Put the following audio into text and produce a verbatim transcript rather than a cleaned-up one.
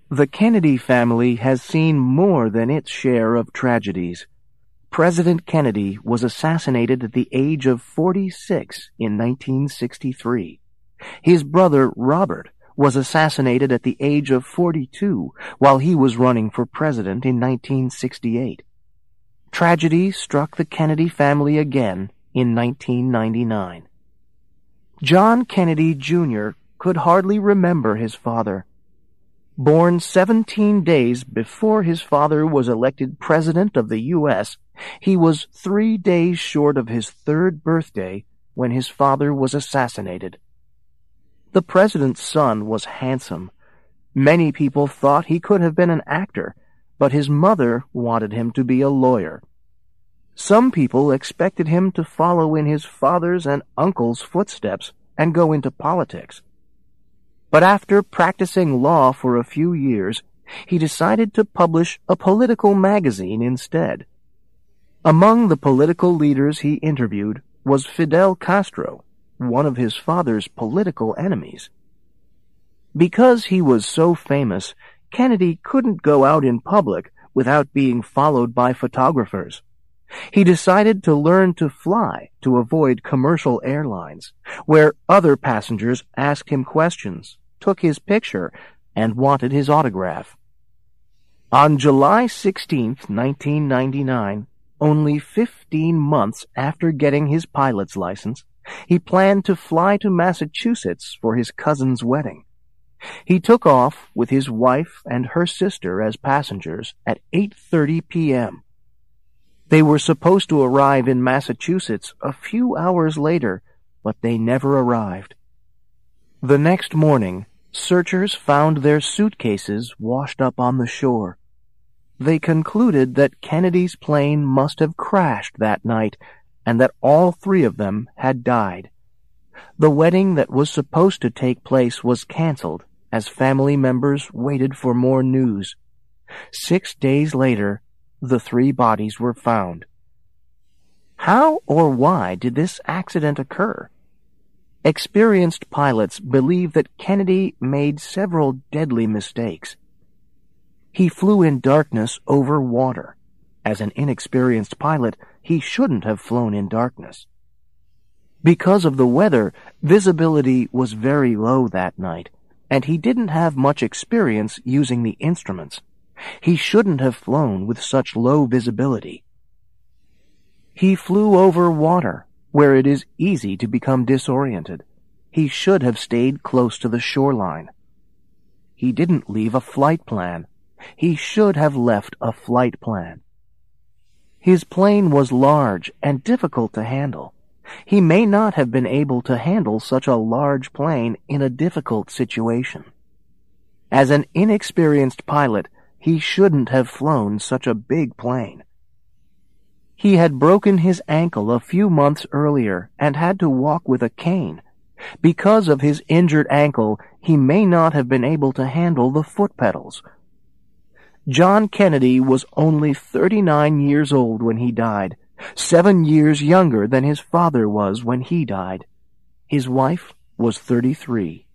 The Kennedy family has seen more than its share of tragedies. President Kennedy was assassinated at the age of forty-six in nineteen sixty-three. His brother, Robert, was assassinated at the age of forty-two while he was running for president in nineteen sixty-eight. Tragedy struck the Kennedy family again in nineteen ninety-nine. John Kennedy, Junior could hardly remember his father. Born seventeen days before his father was elected President of the U S, he was three days short of his third birthday when his father was assassinated. The president's son was handsome. Many people thought he could have been an actor, but his mother wanted him to be a lawyer. Some people expected him to follow in his father's and uncle's footsteps and go into politics. But after practicing law for a few years, he decided to publish a political magazine instead. Among the political leaders he interviewed was Fidel Castro, one of his father's political enemies. Because he was so famous, Kennedy couldn't go out in public without being followed by photographers. He decided to learn to fly to avoid commercial airlines, where other passengers asked him questions, took his picture, and wanted his autograph. On July sixteenth, nineteen ninety-nine, only fifteen months after getting his pilot's license, he planned to fly to Massachusetts for his cousin's wedding. He took off with his wife and her sister as passengers at eight thirty p.m. They were supposed to arrive in Massachusetts a few hours later, but they never arrived. The next morning, searchers found their suitcases washed up on the shore. They concluded that Kennedy's plane must have crashed that night and that all three of them had died. The wedding that was supposed to take place was canceled as family members waited for more news. Six days later, the three bodies were found. How or why did this accident occur? Experienced pilots believe that Kennedy made several deadly mistakes. He flew in darkness over water. As an inexperienced pilot, he shouldn't have flown in darkness. Because of the weather, visibility was very low that night, and he didn't have much experience using the instruments. He shouldn't have flown with such low visibility. He flew over water, where it is easy to become disoriented. He should have stayed close to the shoreline. He didn't leave a flight plan. He should have left a flight plan. His plane was large and difficult to handle. He may not have been able to handle such a large plane in a difficult situation. As an inexperienced pilot, he shouldn't have flown such a big plane. He had broken his ankle a few months earlier and had to walk with a cane. Because of his injured ankle, he may not have been able to handle the foot pedals. John Kennedy was only thirty-nine years old when he died, seven years younger than his father was when he died. His wife was thirty-three.